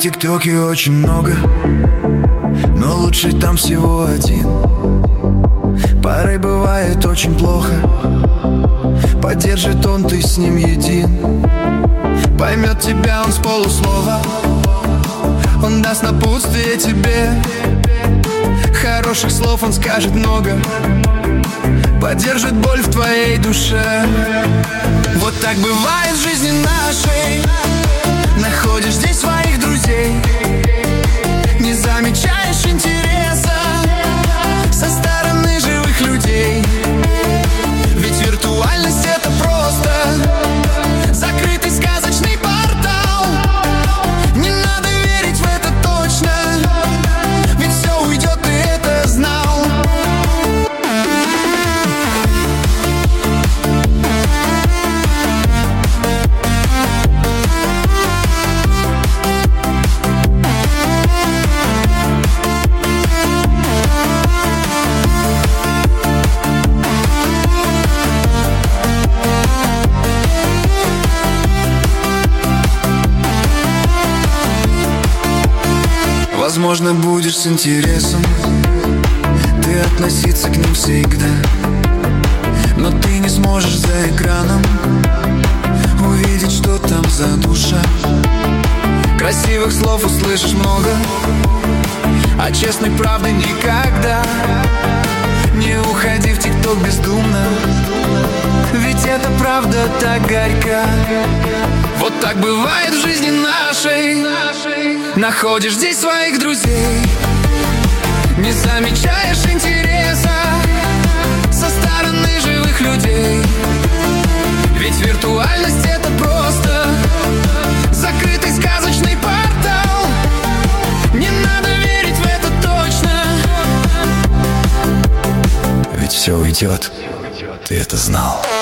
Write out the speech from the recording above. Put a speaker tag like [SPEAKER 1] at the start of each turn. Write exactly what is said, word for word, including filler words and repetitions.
[SPEAKER 1] ТикТоке очень много, но лучший там всего один. Порой бывает очень плохо, поддержит он, ты с ним един. Поймет тебя он с полуслова, он даст напутствие тебе. Хороших слов он скажет много, поддержит боль в твоей душе. Вот так бывает в жизни нашей. Находишь здесь своих друзей, не замечаешь интереса со стороны живых людей. Ведь виртуальность это просто закрытый сказочный портал. Не надо верить в это точно, ведь все уйдет, ты это знал. Возможно, будешь с интересом ты относиться к ним всегда, но ты не сможешь за экраном увидеть, что там за душа. Красивых слов услышишь много, а честной правды никогда. Не уходи в ТикТок бездумно, ведь эта правда так горька. Вот так бывает в жизни нашей. Находишь здесь своих друзей, не замечаешь интереса со стороны живых людей. Ведь виртуальность это просто закрытый сказочный портал. Не надо верить в это точно, ведь все уйдет, ты это знал.